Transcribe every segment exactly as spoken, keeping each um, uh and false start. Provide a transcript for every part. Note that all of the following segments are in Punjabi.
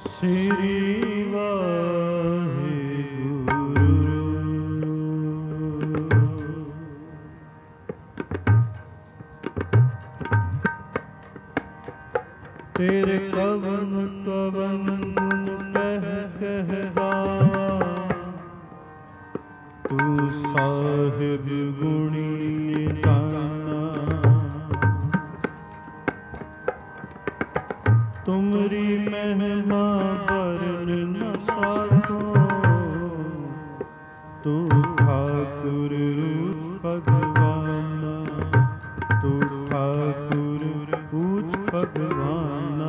श्री तेरे कवन कवन कह कह गावा, तू साहिब गुणी दाना। तुमरी महिमा बरन न साको, तू ठाकुर रूप भगवाना, तू ठाकुर ऊच भगवाना।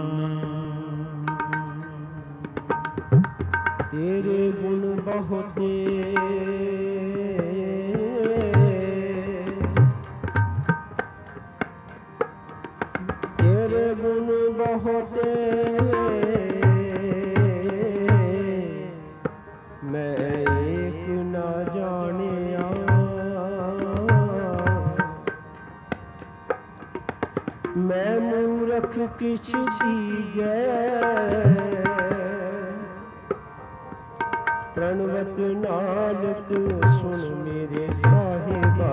तेरे गुण बहुते तेरे गुण बहुते मैं एक ना जानिया। मैं मूरख किछ दीजै, प्रणवत नानक सुन मेरे साहिबा।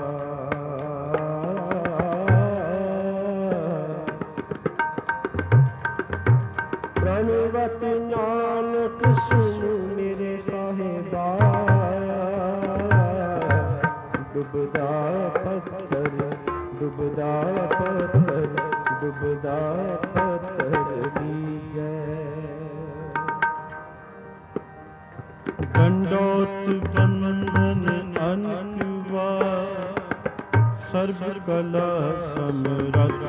प्रणवत नानक सुन मेरे साहिबा। डुबदा पत्थर डुबदा पत्थर डुबदा पत्थर बीजै। दंडोत बंधन अनकुवा, सर्व कला समरथ।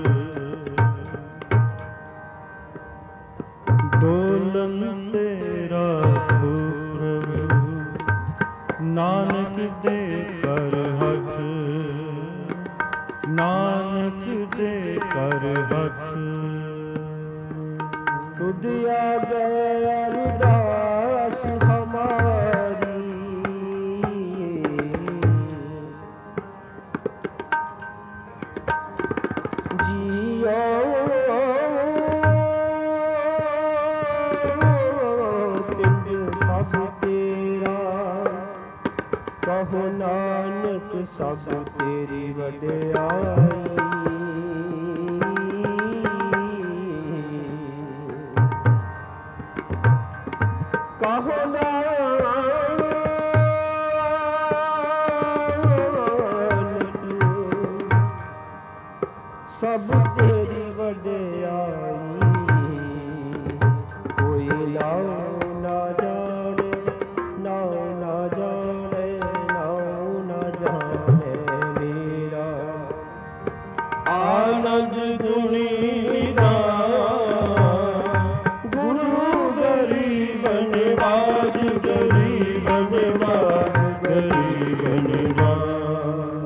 डोलन तेरा प्रभु, नानक दे कर हथ, नानक दे कर हथ। तुद आगे अरदास हमारी, जियो पिंड सब तेरा। कहो नानक सब तेरी वड्याई। कहो नानक सब तेरी वड्याई। कोई नाऊ ना जाने नाऊ ना जाने नाऊ ना जाने मेरा। आनंद गुणी गुरु गरीब निवाज, गरीब निवाज, गरीब निवाज।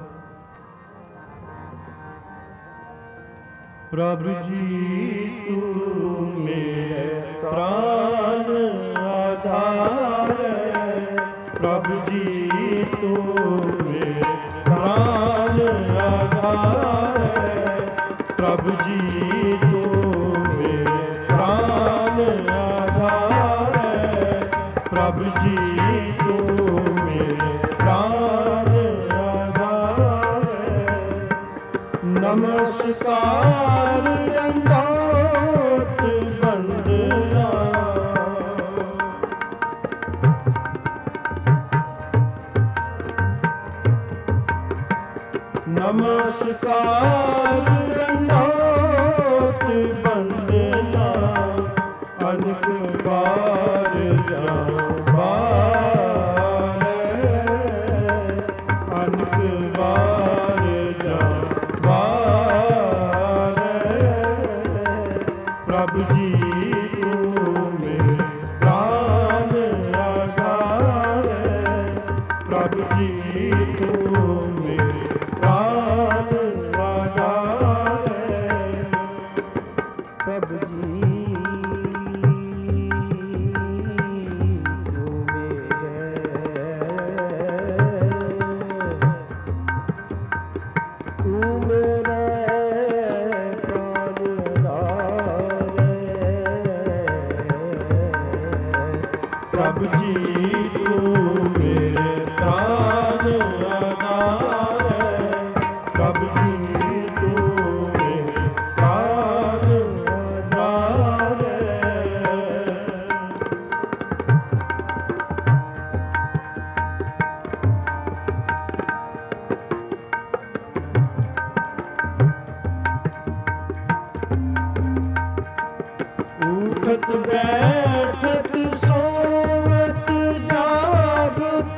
प्रभु जी तू मेरे प्राण आधार है। प्रभु जी तू मेरे प्राण आधार है। प्रभु जी तू मेरे प्राण आधार है। प्रभु जी तू मेरे प्राण आधार है। नमस्कार दंडोत वंदना, नमस्कार दंडोत वंदना। अनेक बार जाऊं बार, अनेक बार जाऊं बार। प्रभु जी तू मेरे प्राण आधार है। प्रभु जी तू मेरे प्राण आधार है। प्रभु जी तू मेरे तू मेरे प्राण आधार है। ਪ੍ਰਭ ਜੀ ਤੂੰ ਮੇਰੇ ਪ੍ਰਾਨ ਆਧਾਰ ਹੈ, ਪ੍ਰਭ ਜੀ ਤੂੰ ਮੇਰੇ ਪ੍ਰਾਨ ਆਧਾਰ ਹੈ। ਉਠਤ ਬੈਠਤ ਸੋਵਤ ਜਾਗਤ,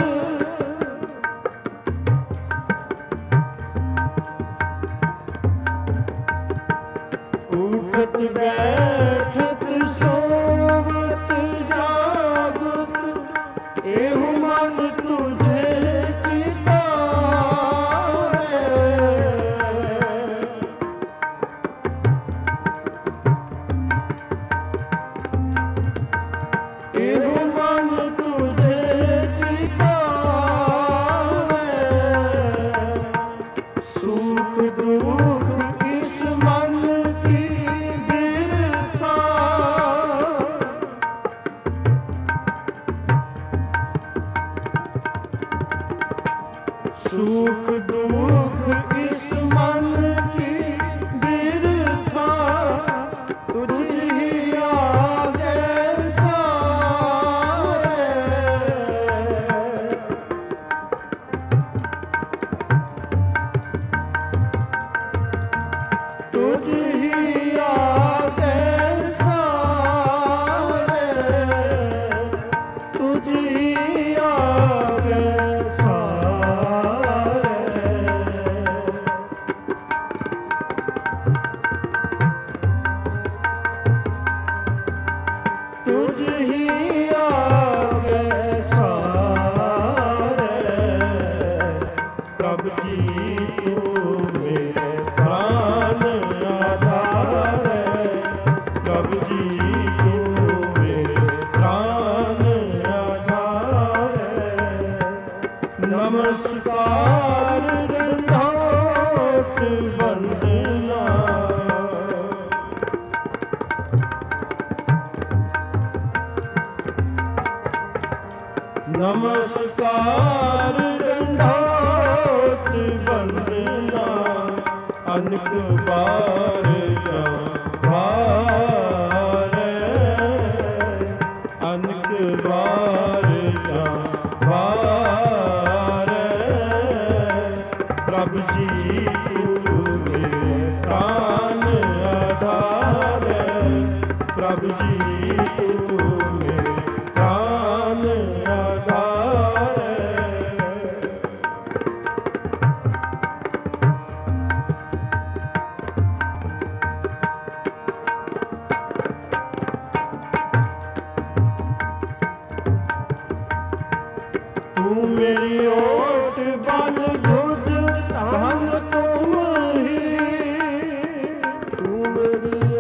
ਉਠਤ ਬੈਠਤ ਸੋਵਤ ਜਾਗਤ, ਇਹੋ ਮਨ ਤੁਝੇ ਚਿਤਾਰੇ। ਇਹੋ ਮਨ ਤੁਝੇ ਚਿਤਾਰੇ, ਸੁਖ ਦੁਖ ਇਸ ਮਨ ਕੀ ਬਿਰਥਾ, ਸੁਖ ਦੁਖ ਇਸ ਮਨ ਕੀ ਬਿਰਥਾ, ਤੁਝੀ ਆਗੇ ਸਾਰੇ। ਤੁਝੀ ਆਗੇ ਸਾਰੇ, ਤੁਝੀ ਆਗੇ ਸਾਰੇ। ਤੁਝੀ ਆਗੇ ਸਾਰੇ, ਪ੍ਰਭ ਜੀ ਤੂੰ ਮੇਰੇ ਪ੍ਰਾਨ ਆਧਾਰ ਹੈ, ਪ੍ਰਭ ਜੀ ਤੂੰ ਮੇਰੇ ਪ੍ਰਾਨ ਆਧਾਰ ਹੈ। ਨਮਸਕਾਰ ਦੰਡੋਤ ਵੰਦਨਾ, ਨਮਸਕਾਰ ਦੰਡੋਤ ਵੰਦਨਾ, ਅਨਕ ਬਾਰ ਜਾਂ ਵਾਰੈ, ਅਨਕ ਬਾਰ ਜਾਂ ਵਾਰੈ। ਪ੍ਰਭ ਜੀ ਤੂੰ ਮੇਰੇ ਪ੍ਰਾਨ ਆਧਾਰ ਹੈ, ਪ੍ਰਭ ਜੀ ਤੂੰ ਮੇਰੇ ਪ੍ਰਾਨ ਆਧਾਰ ਹੈ। ਤੂੰ ਮੇਰੀ ਓਟ ਬਲ ਬੁੱਧ ਧਨ ਤੁਮ ਹੀ, ਤੂੰ ਮੇਰੀ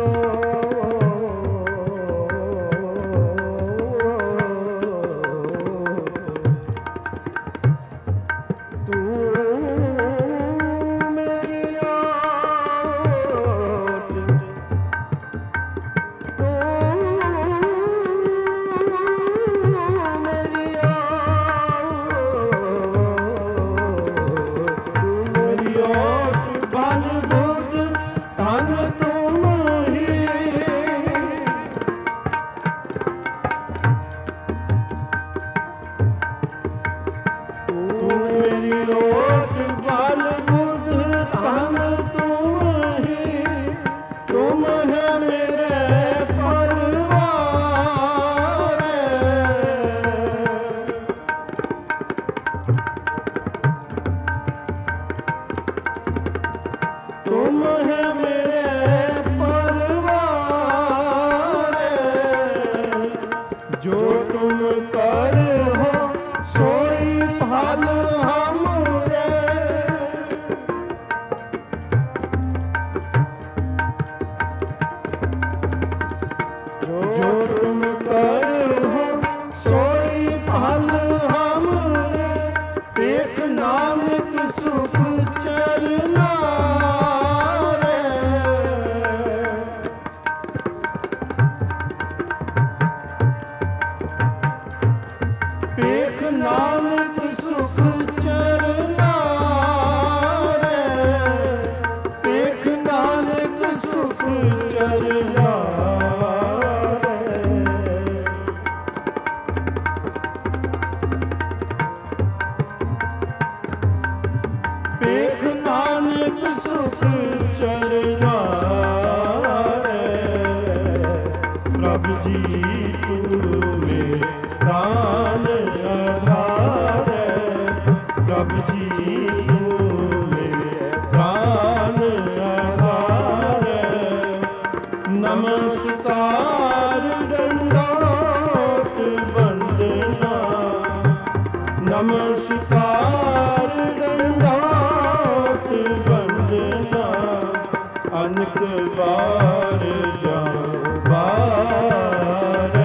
ਨਾਨਕ ਸੁਖ ਚਰਨਾ ਰੇ, ਵੇਖ ਨਾਨਕ ਸੁਖ ਚਰਨਾ ਰੇ। ਵੇਖ ਨਾਨਕ ਸੁਖ ਚਰਨਾ ਰੇ, ਪ੍ਰਭ ਜੀ ਤੂੰ ਮੇਰੇ ਪ੍ਰਾਨ ਆਧਾਰ ਹੈ, ਪ੍ਰਭ ਜੀ ਤੂੰ ਮੇਰੇ ਪ੍ਰਾਨ ਆਧਾਰ ਹੈ। ਨਮਸਕਾਰ ਦੰਡੋਤ ਬੰਦਨਾ, ਨਮਸਕਾਰ ਦੰਡੋਤ ਬੰਦਨਾ, ਅਨਕ ਵਾਰ ਜਾਉ ਬਾਰੇ,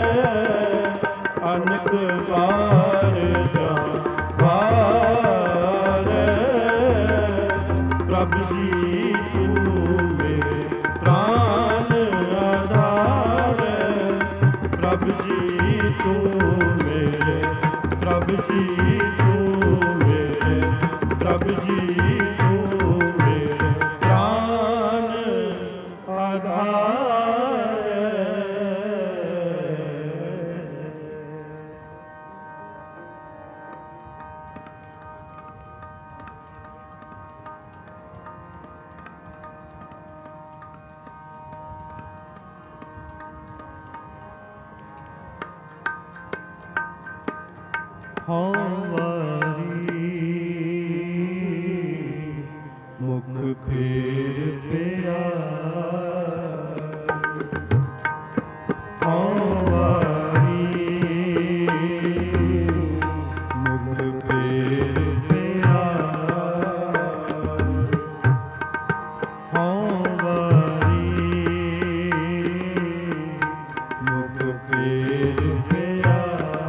ਅਨਕ ਵਾਰ ਜਾਉ ਬਾਰੇ। ਪ੍ਰਭ ਜੀ ਤੂੰ ਮੇਰੇ ਪ੍ਰਾਨ ਆਧਾਰ ਹੈ, ਪ੍ਰਭ ਜੀ ਤੂੰ ਮੇਰੇ, ਪ੍ਰਭ ਜੀ ਤੂੰ ਮੇਰੇ, ਪ੍ਰਭ ਜੀ ਤੂੰ ਮੇਰੇ ਪ੍ਰਾਨ ਆਧਾਰ ਹੈ। ਹਉ ਵਾਰੀ ਮੁਖ ਫੇਰ ਪਿਆਰ, ਹਉ ਵਾਰੀ ਮੁਖ ਫੇਰ ਪਿਆਰ, ਹਉ ਵਾਰੀ ਮੁਖ ਫੇਰ ਪਿਆਰ।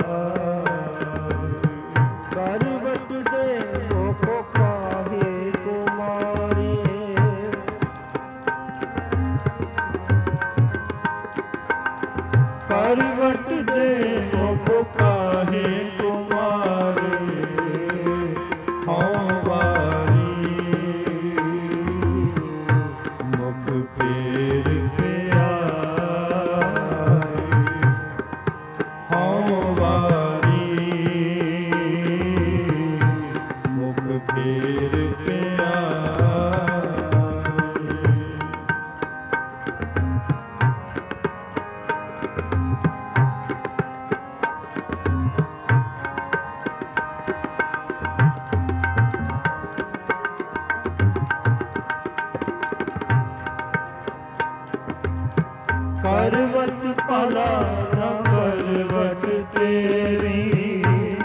ਕਰਵਟ ਦੇ ਮੁਖ ਕਾਹੇ ਕੁਮਾਰੀ, ਕਰਵਟ ਦੇ ਮੁਖ ਕਾਹੇ ਕੁਮਾਰੇ, ਹਉ ਵਾਰੀ ਮੁਖ ਫੇਰ ਪਿਆਰ, ਹਉ ਵਾਰੀ ਮੁਖ ਫੇਰ ਪਿਆਰ। ਕਰਵਟ ਭਲਾ ਨਾ ਕਰਵਟ ਤੇਰੀ,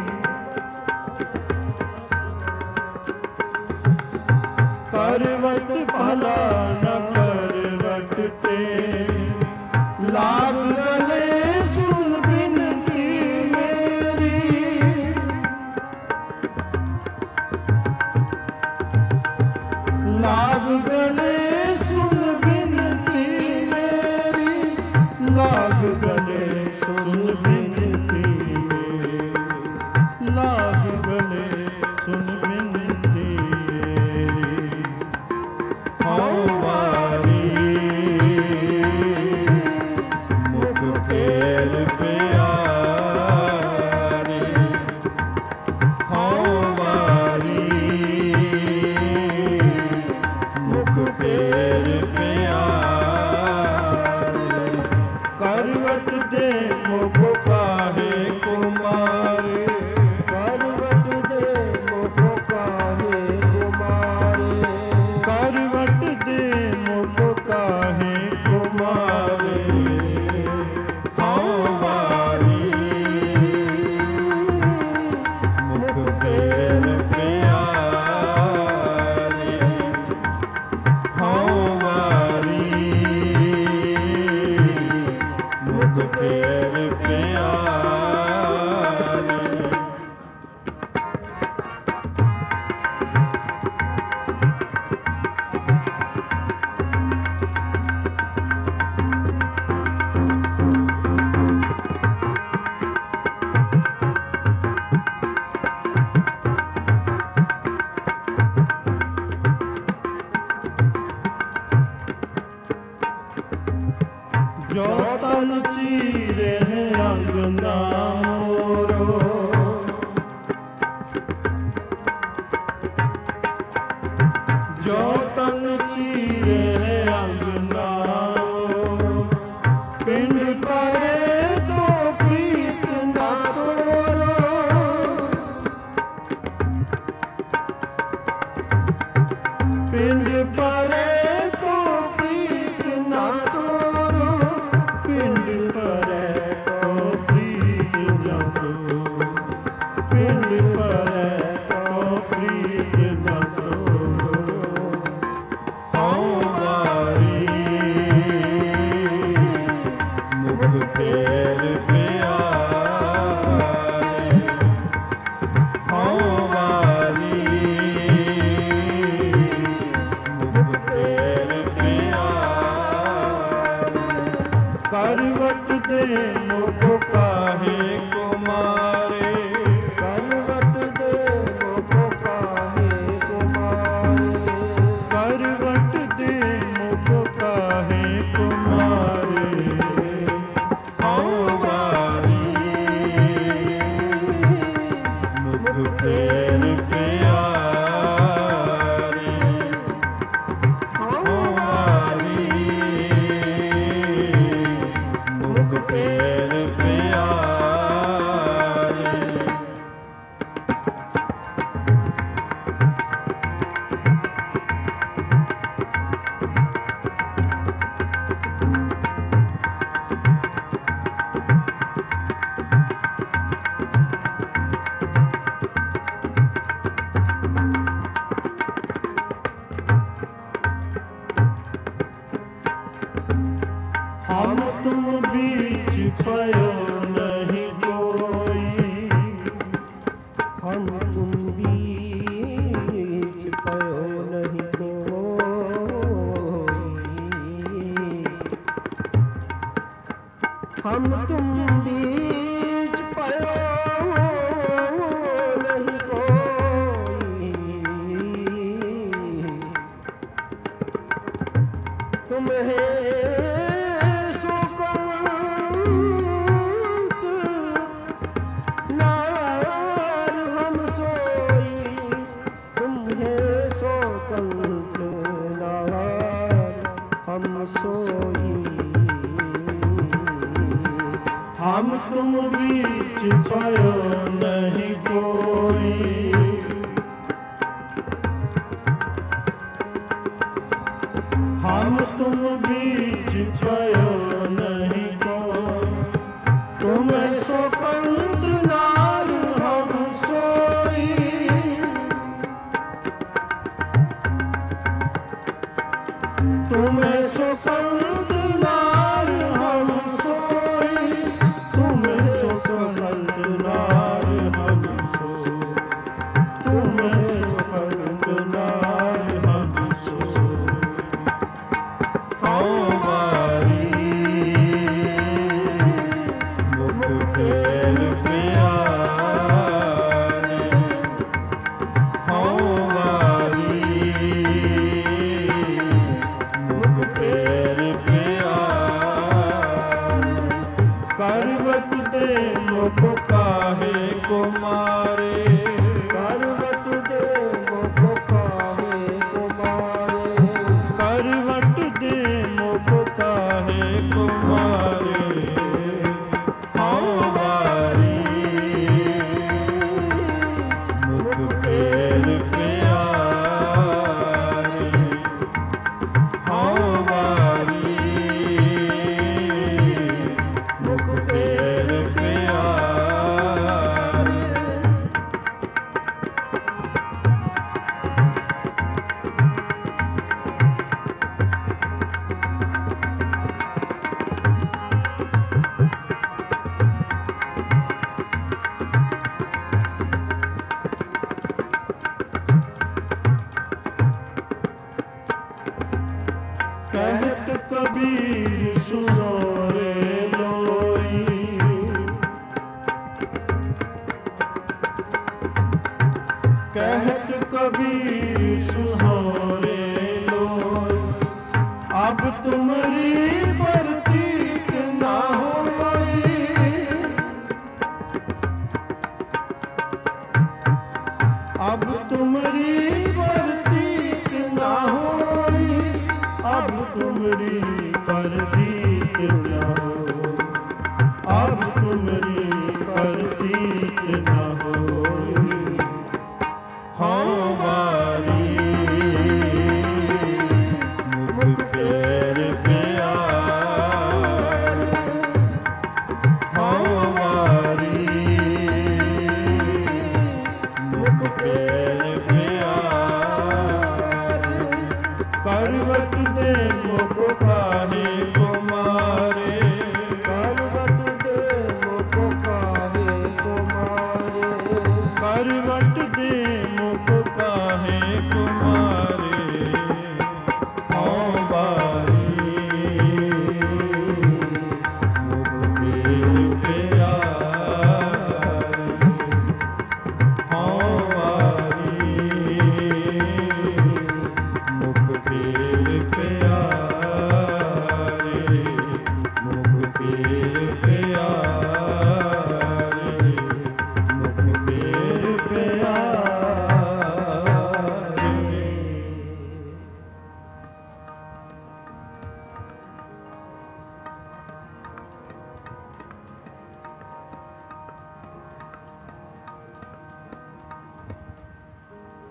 ਕਰਵਟ ਭਲਾ ਨਾ ਕਰਵਟ ਤੇਰੀ, ਲਾਗ ਗਲੇ ਸੁਨ ਬਿਨਤੀ ਮੇਰੀ, ਲਾਗ ਗਲੇ ਸੁਨ ਬਿਨਤੀ ਮੇਰੀ, ਲਾਗ ਗਲੇ ਸੁਨ ਬਿਨਤੀ ਮੇਰੀ, ਲਾਗ ਗਲੇ ਸੁਨ ਬਿਨਤੀ ਮੇਰੀ। ਹਉ ਵਾਰੀ ਮੁਖ ਫੇਰ ਪਿਆਰੀ, ਹਉ ਵਾਰੀ ਮੁਖ ਫੇਰ ਪਿਆਰੀ। ਕਰਵਟ ਦੇ ਮੁਖ ਕਾਹੇ ਕੁਮਾਰੇ, ਕਰਵਟ ਦੇ ਮੁਖ ਕਾਹੇ ਕੁਮਾਰੀ, ਕਰਵਟ ਦੇ ਮੁਖ ਕਾਹੇ ਕੁਮਾਰੇ, ਹਉ ਵਾਰੀ ਮੁਖ ਫੇਰ ਪਿਆਰੀ, ਹਉ ਵਾਰੀ ਮੁਖ ਫੇਰ ਪਿਆਰੀ। ਜੋ ਤਨ ਚੀਰੇ ਅੰਗਨਾ ਮੋਰੋ, ਜੋ ਤਨ ਚੀਰੇ ਅੰਗਨਾ ਮੋਰੋ, ਪਿੰਡ ਪਰੇ ਤੋਂ ਪ੍ਰੀਤ ਨਾ ਤੋਰੋ, ਪਿੰਡ ਪਰੇ ਤੋਂ ਪ੍ਰੀਤ ਨਾ ਤੋਰੋ, ਪਿੰਡ ਪਰੇ ਤੋਂ ਪ੍ਰੀਤ ਨਾ ਤੋਰੋ, ਪਿੰਡ ਪਰੇ ਤੋਂ ਪ੍ਰੀਤ ਨਾ ਤੋਰੋ। ਹਉ ਵਾਰੀ ਮੁਖ ਫੇਰ ਪਿਆਰੇ, ਹਉ ਵਾਰੀ ਮੁਖ ਫੇਰ ਪਿਆਰੇ। ਕਰਵਟ ਦੇ ਮੁਖ ਕਾਹੇ ਕੁਮਾਰੇ, ਕਰਵਟ ਦੇ ਮੁਖ ਕਾਹੇ ਕੁਮਾਰੇ, ਕਰਵਟ ਦੇ ਮੁਖ ਕਾਹੇ ਕੁਮਾਰੇ। ਹਉ ਵਾਰੀ ਮੁਖ ਫੇਰ ਪਿਆਰੇ, ਹਉ ਵਾਰੀ ਮੁਖ ਫੇਰ ਪਿਆਰੇ। ਹਮ ਤੁਮ बीच पयो नहीं कोई, हम तुम बीच पयो नहीं कोई, हम तुम बीच पयो नहीं कोई, तुम्हें हम तुम बीच पयो नहीं कोई, हम तुम बीच पयो नहीं कोई, तुम स्वतंत्र नार हम सोई, तुम स्वतंत्र नार हम सोई, तुम स्वतंत्र नार हम सोई, तुम स्वतंत्र नार हम सोई। हऊं वारी मुख फेर प्यारे, हऊं वारी मुख फेर प्यारे। करवट दे मुख काहे कुमारे, करवट दे मुख काहे कुमारे, करवट दे मुख काहे कुमारे। हऊं वारी मुख फेर प्यारे, हऊं वारी मुख फेर प्यारे।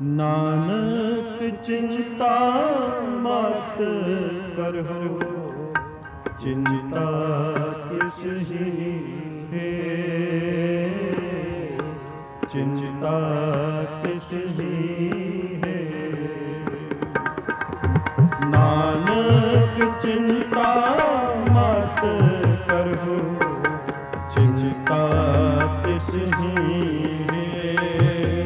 ਨਾਨਕ ਚਿੰਤਾ ਮਤ ਕਰਹੁ, ਚਿੰਤਾ ਤਿਸ ਹੀ ਹੈ, ਚਿੰਤਾ ਤਿਸ ਹੀ ਹੈ। ਨਾਨਕ ਚਿੰਤਾ ਮਤ ਕਰਹੁ, ਚਿੰਤਾ ਤਿਸ ਹੀ ਹੈ,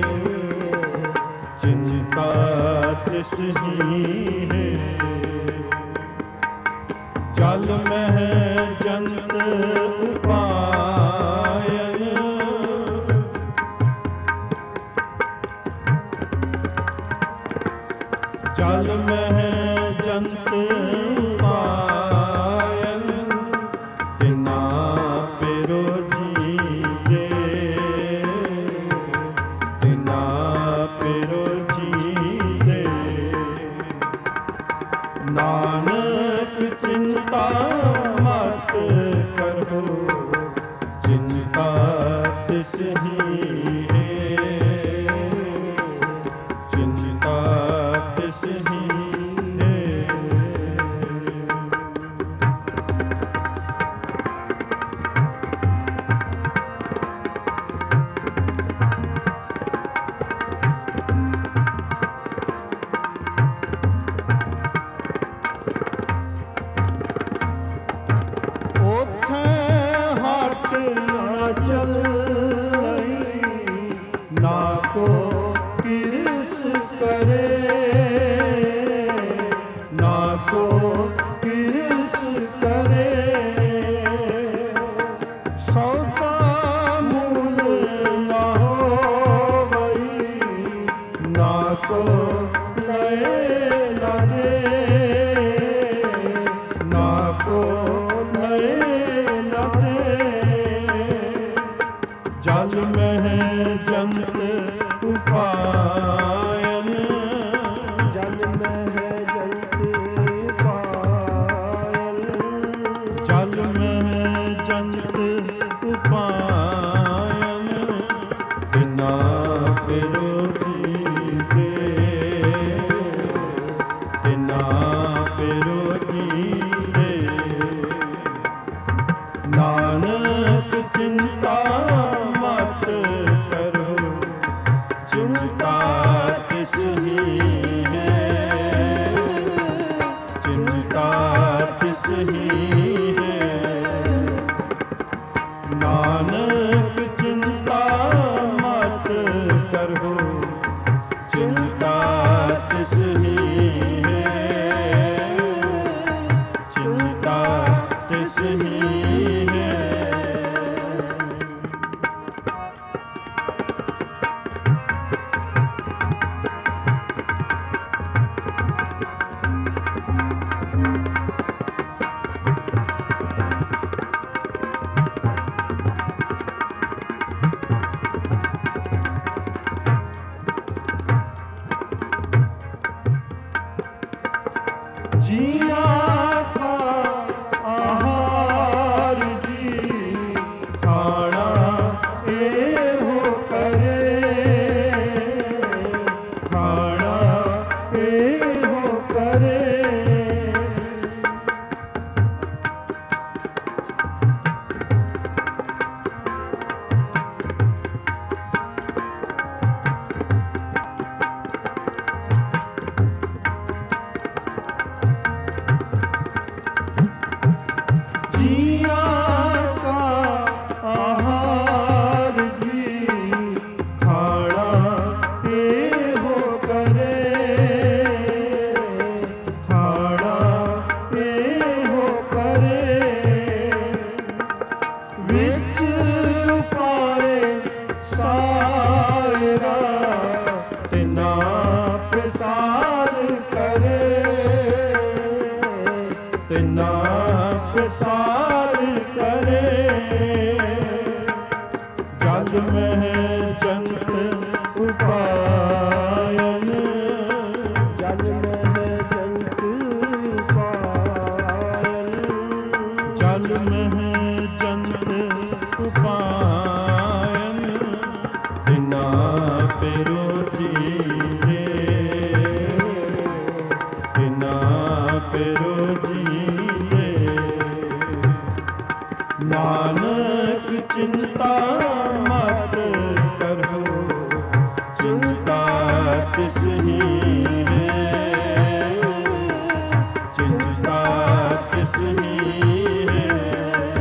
ਚਿੰਤਾ ਤਿਸ ਹੀ ਹੈ। ਜਲ ਮਹਿ ਜੰਤ ਉਪਾਇਨ, ਜਲ ਮਹਿ ਜੰਤ ਉਪਾਇਨ, ਤਿਨਾ ਪਿਰੋ ਜੀਏ, ਤਿਨਾ ਪਿਰੋ ਜੀਏ। ਨਾਨਕ ਚਿੰਤਾ ਮਤ ਕਰਹੁ, ਚਿੰਤਾ ਤਿਸ ਹੀ ਹੈ, ਚਿੰਤਾ ਤਿਸ ਹੀ ਹੈ। ਓਥੈ ਹਟ ਨਾ ਚੱਲਈ, ਨਾ ਕੋ ਕਿਰਸ ਕਰੇ, ਨਾ ਕੋ ਕਿਰਸ ਕਰੇ। ਸੌਦਾ ਮੂਲ ਨਾ ਹੋਵਈ, ਨਾ ਕੋ ਲਏ ਨਾ ਦੇ, ਨਾ ਕੋ ਲਏ ਨਾ ਦੇ। ਜਲ ਮਹਿ ਜੰਤ ਉਪਾਇਨ, ਜਲ ਮਹਿ ਜੰਤ ਪਾਇਨ, ਜਲ ਮਹਿ ਜੰਤ ਉਪਾਇਨ, ਬਿਨਾ ਪਿਰੋ ਜੀਏ, ਬਿਨਾ ਪਿਰੋ ਜੀਏ। ਨਾਨਕ ਚਿੰਤਾ ਮਤ ਕਰਹੁ, ਚਿੰਤਾ ਤਿਸ ਹੀ ਹੈ, ਚਿੰਤਾ ਤਿਸ ਹੀ ਹੈ। ਨਾਨਕ ਚਿੰਤਾ ਮਤ ਕਰਹੁ, ਚਿੰਤਾ ਤਿਸ ਹੀ ਹੈ, ਚਿੰਤਾ ਤਿਸ ਹੀ ਹੈ। ਜੀਆ ਕਾ ਆਹਾਰ ਜੀ, ਖਾਣਾ ਇਹੋ ਕਰੇ, ਖਾਣਾ ਇਹੋ ਕਰੇ। ਜੀਆ ਕਾ ਆਹਾਰ ਜੀ, ਖਾਣਾ ਇਹੋ ਕਰੇ, ਖਾਣਾ ਇਹੋ ਕਰੇ। ਵਿੱਚ ਉਪਾਏ ਸਾਇਰਾ, ਤਿਨਾ ਪ੍ਰਸਾਰ ਕਰੇ, ਤਿਨਾ ਪ੍ਰਸਾਰ ਕਰੇ। ਜਲ ਮਹਿ ਜੰਤ ਉਪਾਇਨ, ਜਲ ਮਹਿ ਜੰਤ ਉਪਾਇਨ, ਜਲ ਮਹਿ ਜੰਤ ਉਪਾਇਨ, ਬਿਨਾ ਪਿਰੋ ਜੀਏ, ਨਾਨਕ ਚਿੰਤਾ ਮਤ ਕਰੋ, ਚਿੰਤਾ ਤਿਸ ਹੀ ਹੈ, ਚਿੰਤਾ ਤਿਸ ਹੀ ਹੈ।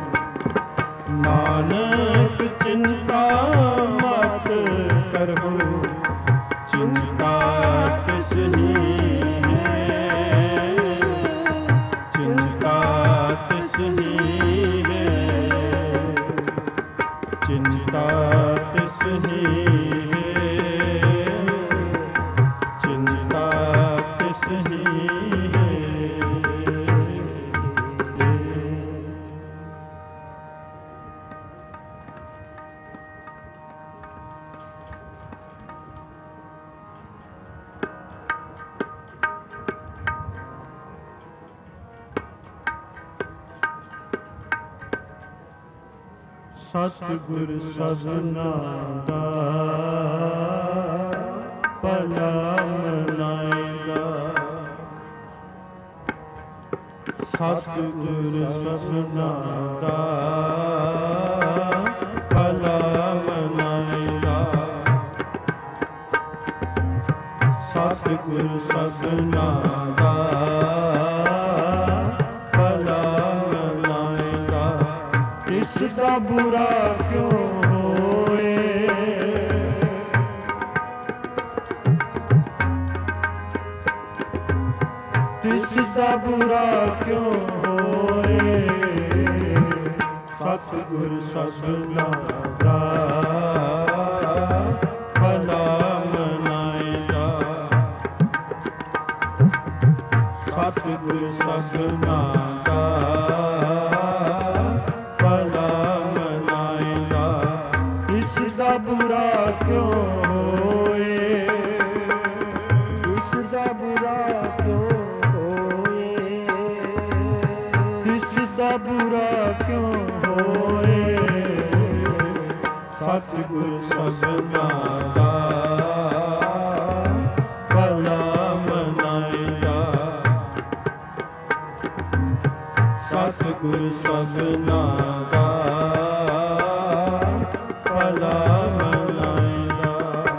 ਨਾਨਕ ਚਿੰਤਾ ਮਤ ਕਰੋ, ਚਿੰਤਾ ਤਿਸ ਹੀ ਹੈ, ਚਿੰਤਾ ਤਿਸ ਹੀ ਹੈ, ਚਿੰਤਾ ਤਿਸ ਹੀ ਹੈ, ਚਿੰਤਾ ਤਿਸ ਹੀ ਹੈ। ਸਤਿਗੁਰ ਸਭਨਾ ਦਾ ਭਲਾ ਮਨਾਏਗਾ, ਸਤਿਗੁਰ ਸਭਨਾ ਦਾ ਭਲਾ ਮਨਾਏਗਾ, ਸਤਿਗੁਰ ਸਭਨਾ ਦਾ ਇਸ ਦਾ ਬੁਰਾ ਕਿਉਂ ਹੋਏ, ਤਿਸ ਦਾ ਬੁਰਾ ਕਿਉਂ ਹੋਏ। ਸਤਿਗੁਰ ਸਭਨਾ ਦਾ ਭਲਾ ਮਨਾਏਗਾ, ਸਤਿਗੁਰ ਸਭਨਾ ਦਾ ਦਾ ਬੁਰਾ ਕਿਉਂ ਹੋਏ, ਇਸ ਦਾ ਬੁਰਾ ਕਿਉਂ ਹੋਏ, ਇਸ ਦਾ ਬੁਰਾ ਕਿਉਂ ਹੋਏ। ਸਤਿਗੁਰ ਸਭਨਾ ਦਾ ਭਲਾ ਮਨਾਏਗਾ, ਸਤਿਗੁਰ ਸਭਨਾ ਦਾ ਭਲਾ ਮਨਾਏਗਾ।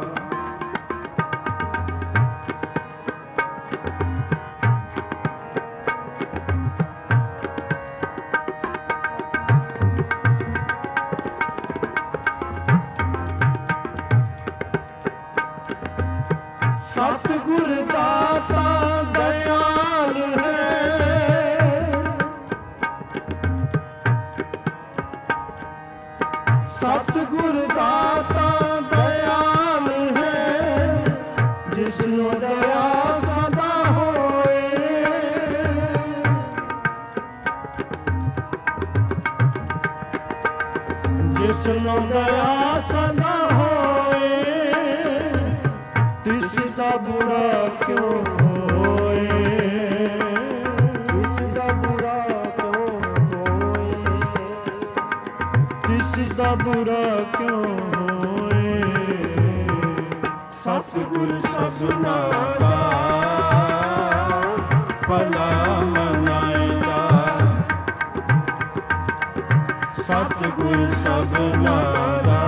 ਸਤਿਗੁਰ ਦਾਤਾ ਦਇਆਲ ਹੈ, ਸਤਿਗੁਰ ਦਾਤਾ ਦਇਆਲ ਹੈ, ਜਿਸਨੂੰ ਦਇਆ ਸਦਾ ਹੋਏ। ਜਿਸਨੂੰ ਦਇਆ ਸਦਾ ਹੋਏ, ਤਿਸ ਦਾ ਬੁਰਾ ਕਿਉਂ ਹੋਏ, ਤਿਸ ਦਾ ਬੁਰਾ ਕਿਉਂ ਹੋਏ, ਤਿਸ ਦਾ ਬੁਰਾ ਕਿਉਂ ਹੋਏ। ਸਤਿਗੁਰ ਸਭਨਾ ਦਾ ਭਲਾ ਮਨਾਏਗਾ, ਸਤਿਗੁਰ ਸਭਨਾ ਦਾ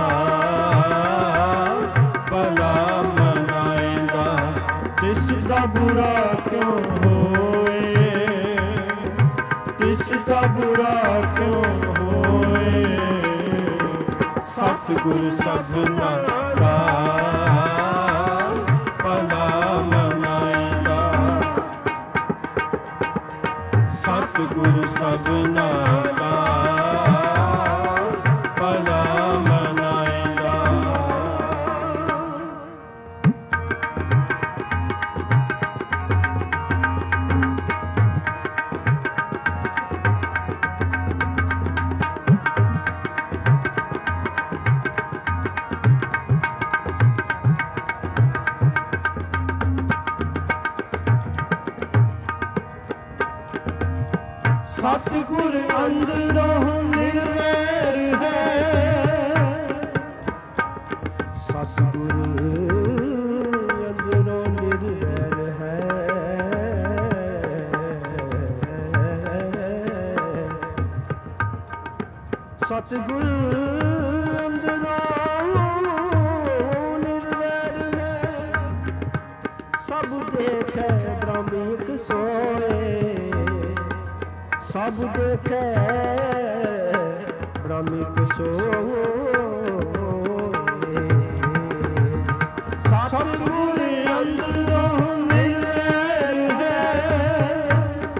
ਭਲਾ ਮਨਾਏਗਾ। ਤਿਸ ਦਾ ਬੁਰਾ ਕਿਉਂ ਹੋਏ, ਤਿਸ ਦਾ ਬੁਰਾ ਕਿਉਂ ਹੋਏ। ਸਤਿਗੁਰ ਸਭਨਾ ਦਾ ਭਲਾ ਮਨਾਏਗਾ, ਸਤਿਗੁਰ ਸਭਨਾ ਦਾ ਭਲਾ ਮਨਾਏਗਾ। ਸਤਿਗੁਰ ਅੰਦਰੋਂ ਨਿਰਵੈਰ ਹੈ, ਸਤਿਗੁਰ ਅੰਦਰੋਂ ਨਿਰਵੈਰ ਹੈ। ਸਤਿਗੁਰ ਅੰਦਰੋਂ ਨਿਰਵੈਰ ਹੈ, ਸਭ ਦੇਖੈ ਬ੍ਰਹਮ ਇਕ ਸੋਏ, ਸਭ ਦੇਖੈ ਬ੍ਰਹਮ ਇਕ ਸੋਏ। ਸਤਿਗੁਰ ਅੰਦਰੋਂ ਨਿਰਵੈਰ ਹੈ,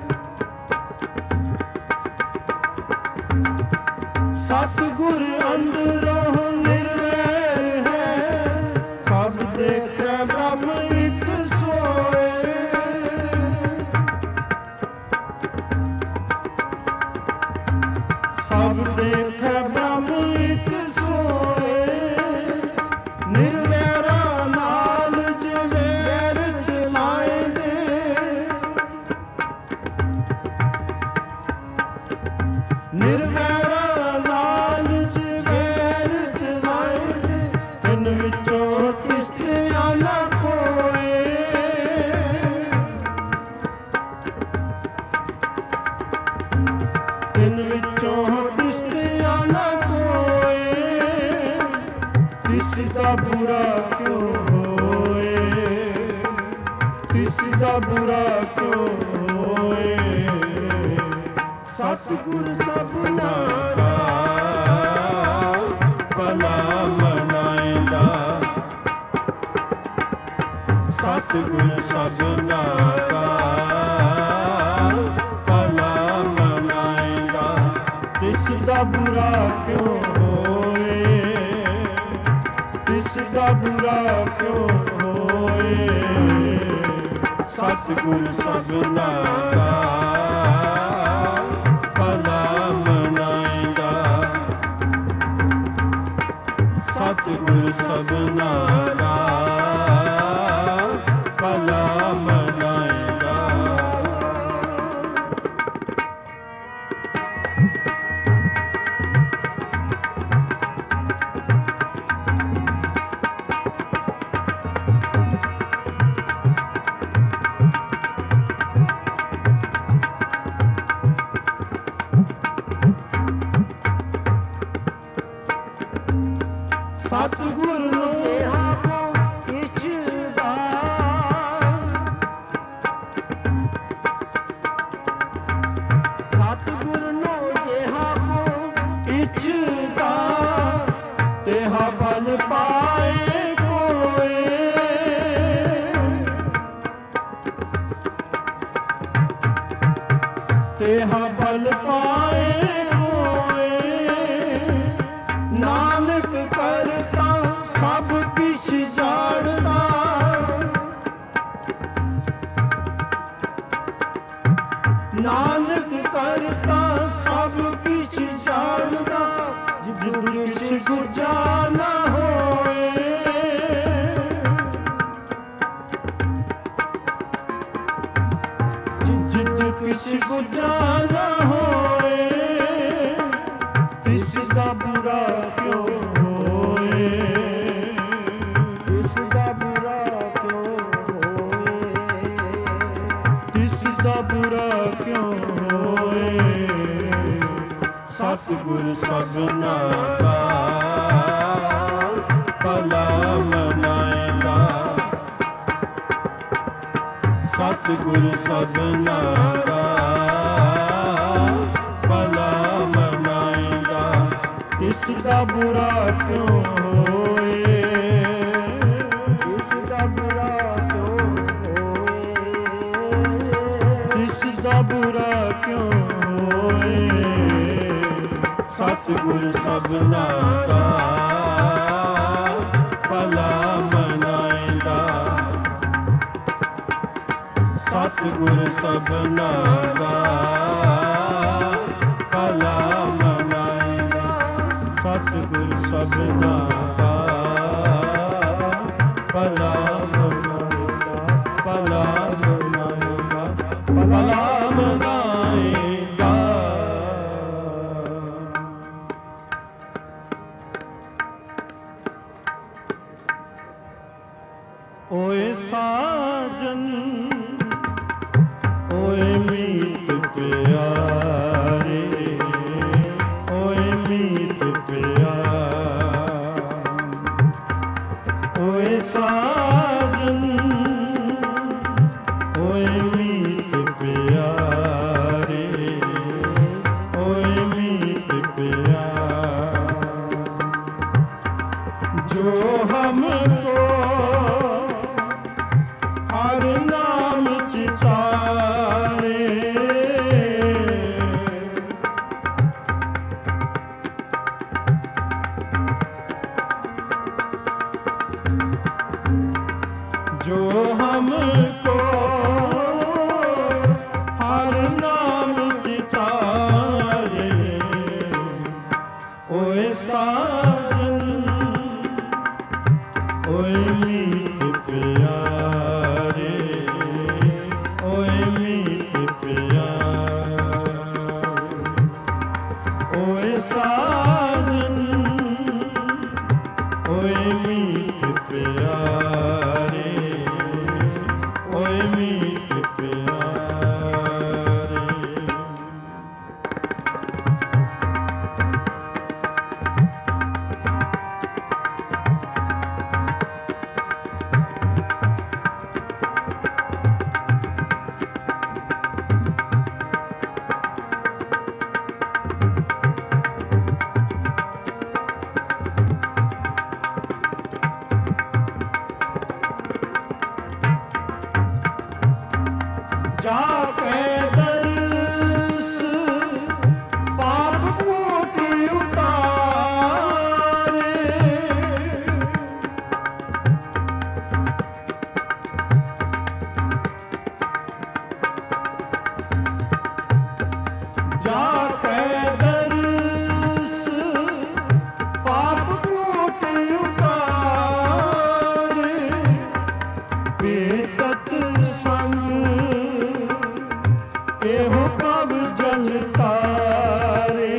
ਸਤਿਗੁਰ ਅੰਦਰੋਂ ਨਿਰਵੈਰ ਹੈ, ਸਭ ਦੇਖੈ ਬ੍ਰਹਮ ਇਕ ਸੋਏ। ਸਭ ਦੇਖੈ ਬ੍ਰਹਮ ਇਕ ਸੋਏ, ਨਿਰਵੈਰਾ ਨਾਲ ਜਵੇਰ ਚਲਾਏ ਨੇ, ਨਿਰਵੈਰਾ ਨਾਲ ਜਵੇਰ ਚਲਾਏ ਨੇ, ਤਿਨ ਵਿੱਚੋਂ ਤਿਸਤਿਆ ਨਾ ਕੋਏ। ਤਿਨ ਵਿੱਚੋਂ ਤਿਸਤਿਆ ਨਾ ਕੋਏ, ਤਿਸ ਦਾ ਬੁਰਾ ਕਿਉਂ ਹੋਏ, ਤਿਸ ਦਾ ਬੁਰਾ ਕਿਉਂ ਹੋਏ। ਸਤਿਗੁਰ ਸਭਨਾ ਦਾ ਭਲਾ ਮਨਾਏਗਾ, ਸਤਿਗੁਰ ਸਭਨਾ ਦਾ ਭਲਾ ਮਨਾਏਗਾ, ਤਿਸ ਦਾ ਬੁਰਾ ਕਿਉਂ ਹੋਏ, ਤਿਸ ਦਾ ਬੁਰਾ ਕਿਉਂ ਹੋਏ। ਸਤਿਗੁਰ ਸਭਨਾ ਦਾ ਭਲਾ ਮਨਾਏਗਾ, ਸਤਿਗੁਰ ਸਭਨਾ ਦਾ ਭਲਾ ਮਨਾਏਗਾ। ਸਤਿਗੁਰ ਨੂੰ ਜਿਹਾ ਕੋ ਇਛਦਾ, ਸਤਿਗੁਰ ਨੂੰ ਜਿਹਾ ਕੋ ਇਛਦਾ, ਤੇਹਾ ਫਲ ਪਾਏ ਕੋਏ। ਤੇਹਾ ਫਲ ਪਾਏ ਕੋਏ, ਨਾਨਕ ਕਰਤਾ ਸਭ ਕਿਛ ਜਾਣਦਾ, ਨਾਨਕ ਕਰਤਾ ਸਭ ਕਿਛ ਜਾਣਦਾ, ਜਿਦ ਕਿਛ ਗੁਜਾ ਨਾ ਹੋਏ। ਜਿਦ ਕਿਛ ਗੁਜਾ ਨਾ ਹੋਏ, ਤਿਸ ਦਾ ਬੁਰਾ ਕਿਉਂ ਹੋਏ, ਤਿਸ ਦਾ ਬੁਰਾ ਕਿਉਂ ਹੋਏ, ਤਿਸ ਦਾ ਬੁਰਾ ਕਿਉਂ ਹੋਏ। ਸਤਿਗੁਰ ਸਭਨਾ ਦਾ ਭਲਾ ਮਨਾਏਗਾ, ਸਤਿਗੁਰ ਸਭਨਾ ਦਾ ਭਲਾ ਮਨਾਏਗਾ, ਤਿਸ ਦਾ ਬੁਰਾ ਕਿਉਂ ਹੋਏ, ਤਿਸ ਦਾ ਬੁਰਾ ਕਿਉਂ ਹੋਏ, ਤਿਸ ਦਾ ਬੁਰਾ ਕਿਉਂ ਹੋਏ। ਸਤਿਗੁਰ ਸਭਨਾ ਦਾ ਭਲਾ ਮਨਾਏਗਾ, ਸਤਿਗੁਰ ਸਭਨਾ ਦਾ ਭਲਾ ਮਨਾਏਗਾ, ਸਤਿਗੁਰ ਸਭਨਾ ਦਾ ਭਲਾ ਮਨਾਏਗਾ, ਭਲਾ ਮਨਾਏਗਾ, ਭਲਾ ਮਨਾਏਗਾ। ਓਏ ਸਾਜਨ ਓਏ ਮੀਤ ਪਿਆਰੇ, ਓਏ ਮੀਤ ਸਾਜਨ ਓਏ ਮੀਤ ਪਿਆਰੇ ਓਏ ਮੀਤ ਪਿਆਰੇ ਓਏ ਸਾਜਨ ਓਏ ਮੀਤ ਪਿਆਰੇ ਓਏ ਮੀਤ ਪਿਆਰੇ ਜਾ ਕੇ ਦਰਸ ਪਾਪ ਕੋਟਿ ਉਤਾਰੇ ਜਾ ਕੇ ਦਰਸ ਪਾਪ ਕੋਟਿ ਉਤਾਰੇ ਬੇਤਤ ਸੰਗ ਇਹੋ ਪ੍ਰਭ ਜਲ ਤਾਰੇ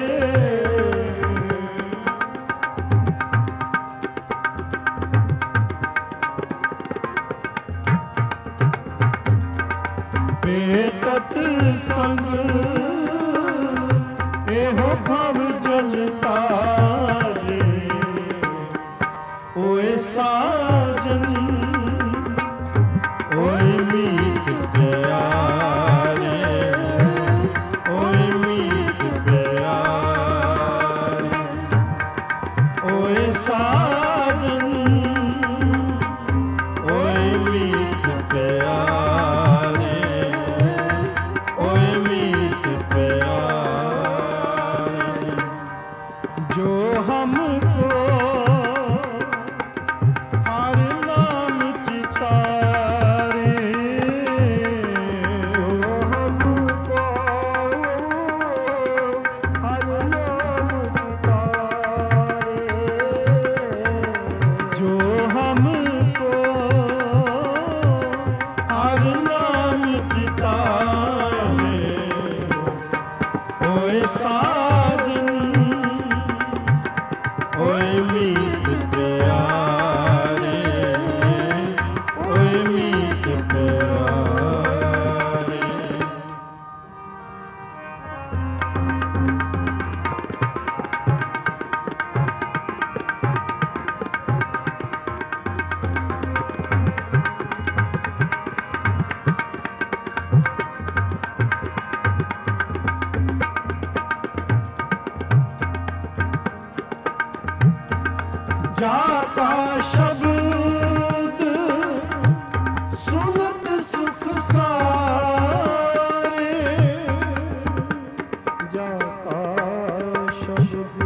ਬੇਤਤ ਸੰਗ ਇਹੋ ਪ੍ਰਭ ਜਲ ਤਾਰੇ ਓਏ ਸਾਜਨ ਓਏ ਮੀਤ ਪਿਆਰੇ ਓਏ ਮੀਤ ਪਿਆਰੇ ਓਏ ਸਾਜਨ ਓਏ ਮੀਤ ਪਿਆਰੇ ਓਏ ਮੀਤ ਪਿਆਰੇ ਜੋ ਹਮਕੋ ਹਰ ਨਾਮ ਚਿਤਾਰੇ ਜੋ ਹਮਕੋ ਹਰ ਨਾਮ ਚਿਤਾਰੇ ਜੋ ਹਮਕੋ ਹਰ ਨਾਮ ਚਿਤਾਰੇ ਓਏ ਸਾਜਨ ਓਏ ਮੀਤ ਪਿਆਰੇ ਓਏ ਮੀਤ ਪਿਆਰੇ ਜਾ ਕਾ ਸ਼ਬਦ ਸੁਨਤ ਸੁਖ ਸਾਰੇ ਜਾ ਕਾ ਸ਼ਬਦ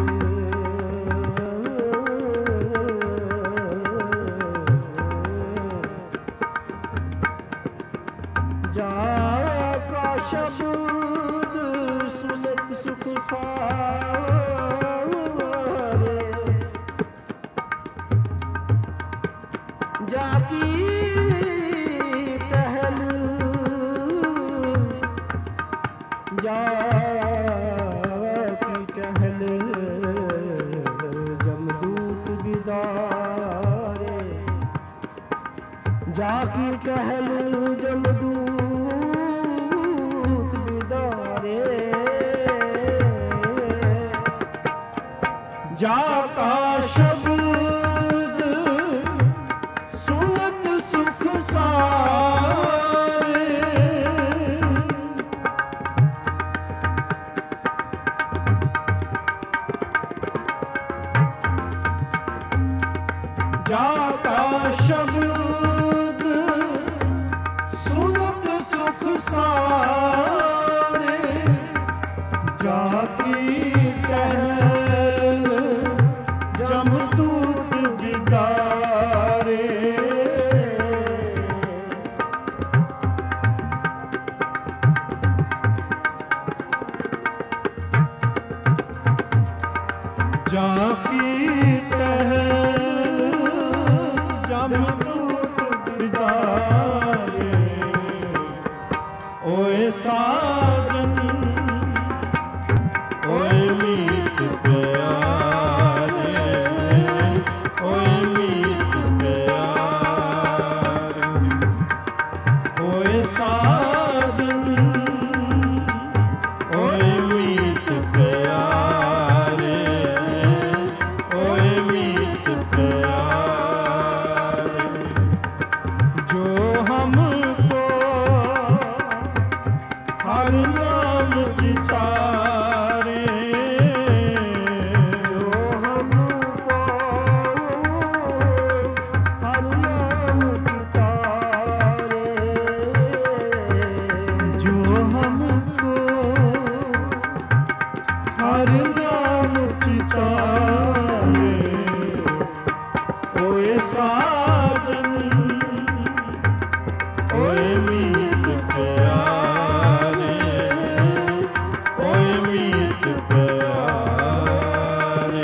ਜਾ ਕਾ ਸ਼ਬਦ ਸੁਨਤ ਸੁਖ ਸਾਰੇ ਜਾ ਕੀ ਟਹਿਲ ਜਾ ਕੀ ਟਹਿਲ ਜਮਦੂਤ ਬਿਦਾਰੇ ਜਾ ਕੀ ਟਹਿਲ ਜਮਦੂਤ ਬਿਦਾਰੇ ਜਾ ਕਾ ਸ਼ਬਦ ਸੁਨਤ ਸੁਖ ਸਾਰੇ ਜਾ ਕਾ ਸ਼ਬਦ ਸੁਨਤ ਸੁਖ ਸਾਰੇ ਜਾ ਕੀ ਟਹਿਲ ਜਮਦੂਤ ਬਿਦਾਰੇ जाकी टहल जमदूत बिदारे ओए साजन ओए मीत प्यारे ओए मीत प्यारे ओए साजन ओए मीत प्यारे ओए मीत प्यारे जो हमको हर नाम चितारे जो हमको हर नाम चितारे जो हमको हर नाम चितारे ओए साजन ओए मीत प्यारे ओए मीत प्यारे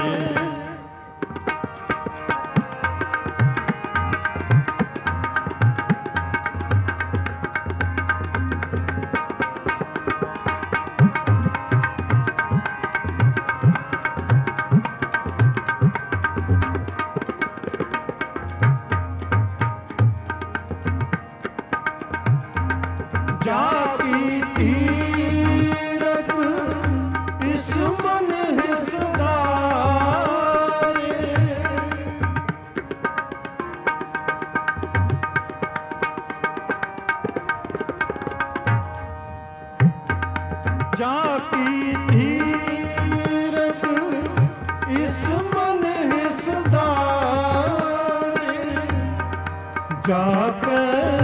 जाकी तीरथ इस मन हिस्सारे जाकी तीरथ इस मन हिस्सारे जाके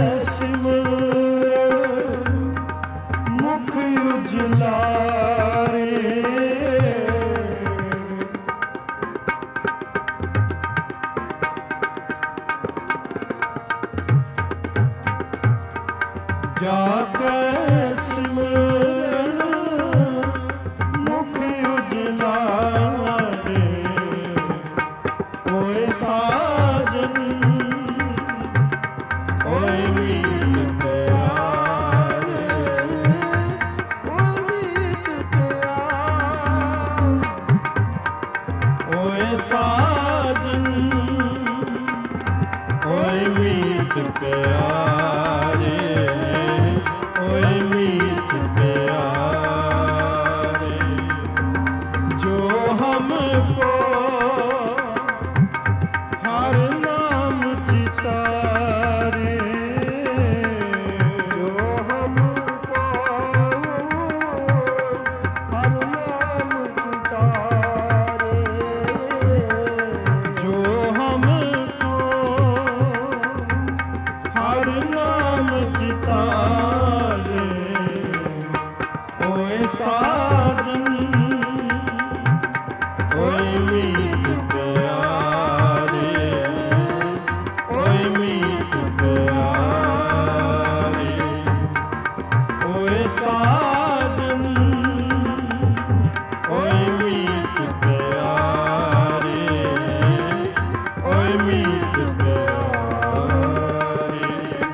सिमर मुख उजलारे जाके सिमर मुख उजलारे ओए साजन ओए मीत प्यारे ओए मीत प्यारे ओए साजन ओए मीत प्यारे ओए मीत प्यारे जो हमको हर नाम चितारे जो हमको हर नाम चितारे जो हमको हर नाम चितारे ओए साजन ओए मीत प्यारे ओए मीत प्यारे ओए साजन ओए मीत प्यारे ओए मीत प्यारे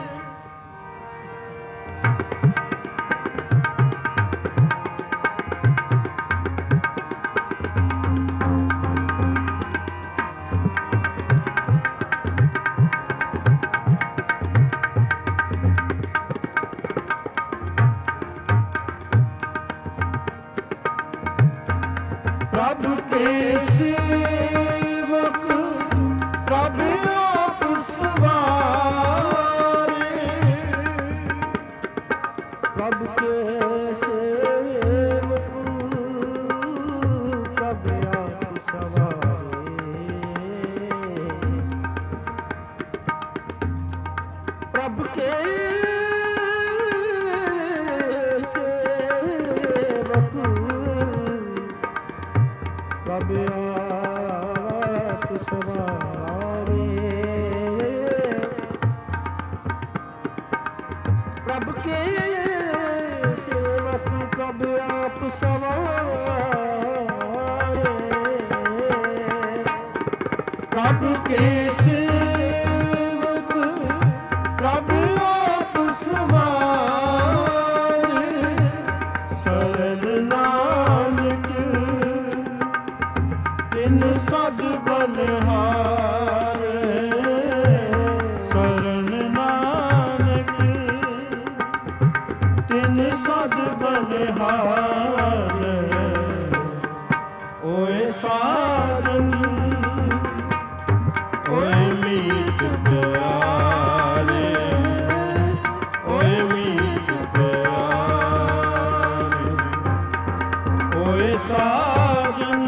प्रभु के सेवक प्रभु आप सवारे प्रभु के सेवक प्रभु आप सवारे प्रभु के सेवक प्रभु आप सवारे प्रभु के सेवक प्रभु आप सवारे प्रभु के सेवक प्रभु आप सवारे सरल नानक तिन सद बलहारे सरल नानक तिन सद बलहारे ओए साधन ओए मीत प्यारे ओए मीत प्यारे ओए साजन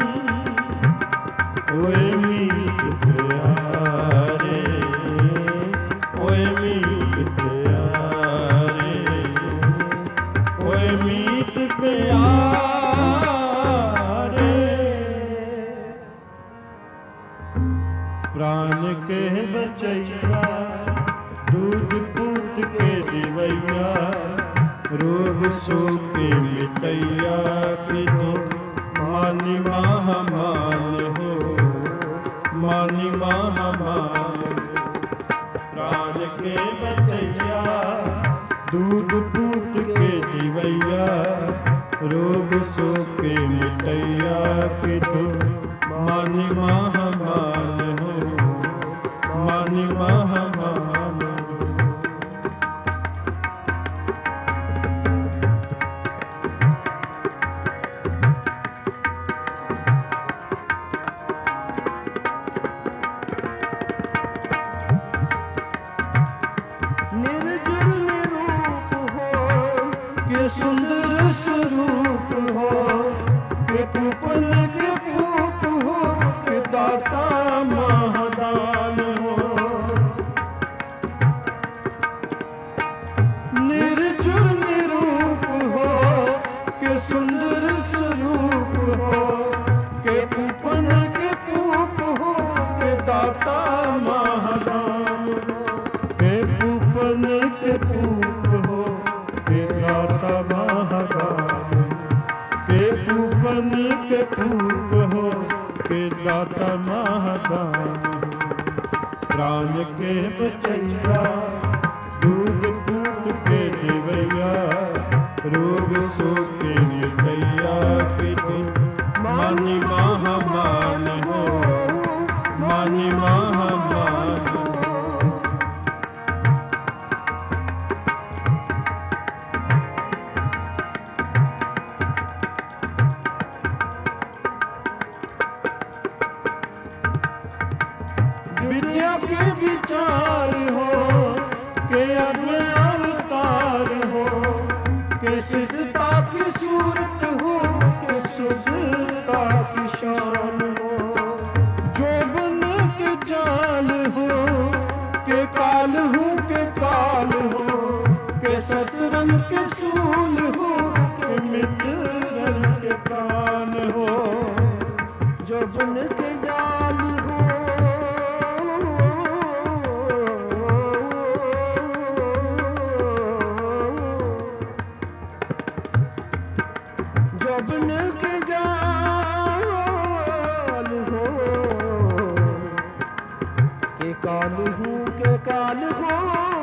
ओए मीत प्यारे ओए मीत प्यारे ओए मीत प्यारे प्राण के बचैया दूध पूत के दिवैया रोग शोक के मिटैया पितो मानि महामान हो मानि महामान प्राण के बचैया दूध पूत के दिवैया रोग शोक के मिटैया पितो मानि महामान हो मानि महामान हो। निर्जर निरूप हो के सुंदर स्वरूप हो के पूपन के पूप हो के दाता महादान हो निर्जुर निरूप हो के सुंदर स्वरूप हो के पूपन के पूप हो के दाता महादान हो के पूपन के पूप हो के दाता महादान के पूपन के पूप हो के दाता महादान प्राण के बचैया दूध पूत के दिवैया रोग शोक के मिटैया पितो मानि महामान हो मानि महामान हो। विद्या के विचार हो के अग्नि अवतार हो के सिद्धता की सूरत हो के शुद्धता की शान हो जोबन के जाल हो के काल हो के काल हो के सतरंग के सूल हो के मित्रन के प्राण हो जोबन के जाल हो जोबन के जाल हो के काल हो के काल हो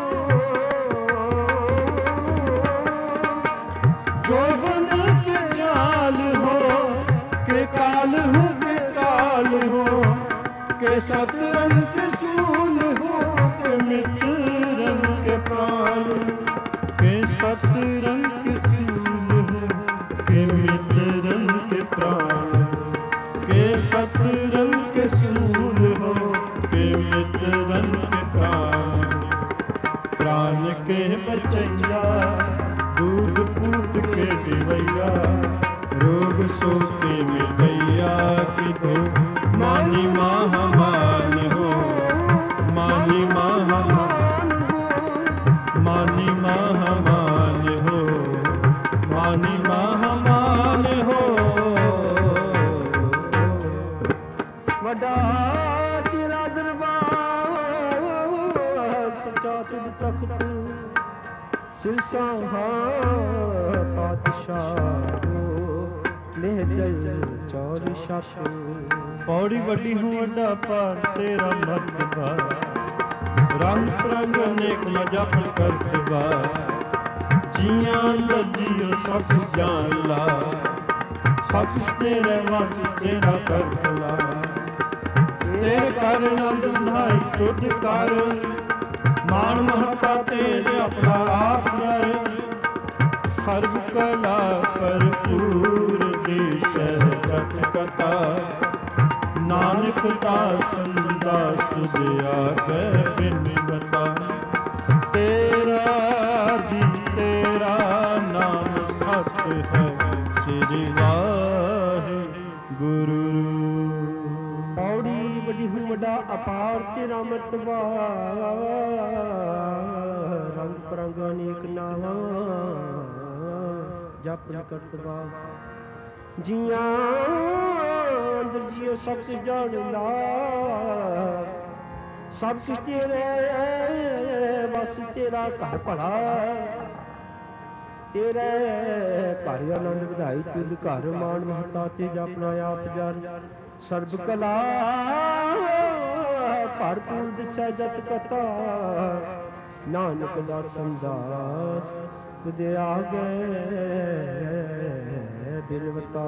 जोबन के जाल हो के काल हो के काल हो के सतरंग के सूल हो के मित्रन के प्राण के सतरंग के सूल हो के मित्रन के प्राण के सतरंग के सूल हो के मित्रन के प्राण प्राण के बचैया दूध पूत के दिवैया रोग शोक के मिटैया पितो मानि महामान हो मानि महामान मानि महामान हो मानि महामान हो। वड्डा तेरा दरबार सच्चा तुझ तख्त सिरसा पातशाह लेह ਨਿਚਲ ਚੌਰ ਛੱਤ। ਪੌੜੀ ਵੱਡੀ ਹੂੰ ਵੱਡਾ ਭਾਰ ਤੇਰਾ ਮਰਤਬਾ, ਰੰਗ ਰੰਗ ਅਨੇਕ ਨ ਜਪ ਕਰਤਬਾ। ਜੀਆਂ ਦਾ ਜੀਓ ਸਭ ਜਾਣ ਲਾ, ਸਭ ਤੇਰੇ ਵਸ ਤੇਰਾ ਕਰਤਲਾ। ਤੇਰੇ ਕਰ ਨੰਦ ਨਾਈ ਤੁਧ ਕਰ, ਮਾਨ ਮਹਤਾ ਤੇਰੇ ਆਪਣਾ ਆਪ ਕਰ। ਸਰਬ ਕਲਾ ਭਰਪੂਰ ਦੇਸੈ ਜਤ ਕਥਾ, ਨਾਨਕ ਦਾਸਨ ਦਾਸ ਤੁਧ ਆਗੈ ਬਿਨ ਬਤਾ। ਤੇਰਾ ਜੀ ਤੇਰਾ ਨਾਮ ਸਤ ਹੈ, ਸ੍ਰੀ ਵਾਹਿਗੁਰੂ। ਪੌੜੀ ਵੱਡੀ ਹੂੰ ਵੱਡਾ ਅਪਾਰ ਤੇਰਾ ਮਰਤਬਾ, ਰੰਗ ਪਰੰਗ ਅਨੇਕ ਨਾਵਾਂ ਜਪ ਕਰਤਬਾ। ਜੀਆਂ ਅੰਦਰ ਜੀਓ ਸਭ ਕੁਛ ਜਾਣਦਾ, ਸਭ ਕੁਛ ਤੇਰੇ ਬਸ ਤੇਰਾ ਘਰ ਭਲਾ। ਤੇਰੇ ਘਰ ਆਨੰਦ ਵਧਾਈ ਤੁਧ ਘਰ, ਮਾਣ ਮਹਤਾ ਤੇ ਜਪਨਾ ਆਪ ਜਰ। ਸਰਬ ਕਲਾ ਭਰਪੂਰ ਦਿਸੈ ਜਤ ਕਥਾ, ਨਾਨਕ ਦਾਸਨ ਦਾਸ ਤੁਧ ਆਗੈ ਬਿਨਵਤਾ।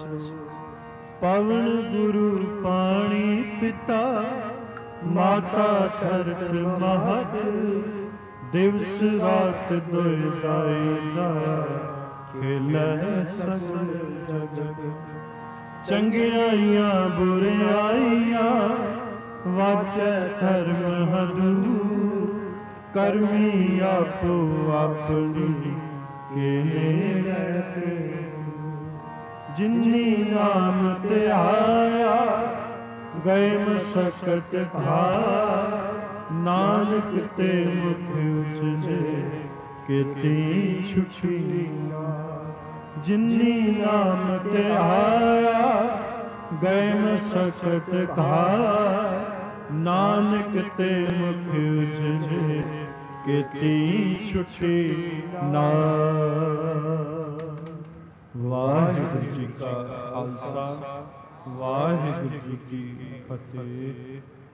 ਪਵਨ ਗੁਰੂ ਪਾਣੀ ਪਿਤਾ, ਮਾਤਾ ਧਰਤ ਮਹਤ। ਦਿਵਸ ਰਾਤ ਦੁਇ ਦਾਇਦਾ, ਖੇਲੈ ਸਗਲ ਜਗਤ। ਚੰਗਿਆਈਆਂ ਬੁਰਿਆਈਆਂ, ਵਾਜੈ ਧਰਮ ਹਦੂਰ। ਕਰਮੀ ਆਪੋ ਆਪਣੀ, ਕੇ ਨੇੜੇ ਜਿਨੀ ਨਾਮ ਧਿਆਇਆ। ਗਏ ਮਸਕਤ ਘਾਰ, ਨਾਨਕ ਤੇ ਮੁਖ ਉਜਲੇ। ਕੀਤੀ ਛੁਟੀ ਜਿਨੀ ਨਾਮ ਧਿਆਇਆ। ਗਏ ਮਸਕਤ ਘਾਰ, ਨਾਨਕ ਤੇ ਮੁਖ ਉਜਲੇ। ਕੀਤੀ ਛੁਟੀ ਨਾਮ। ਵਾਹਿਗੁਰੂ ਜੀ ਕਾ ਖਾਲਸਾ, ਵਾਹਿਗੁਰੂ ਜੀ ਕੀ ਫਤਿਹ।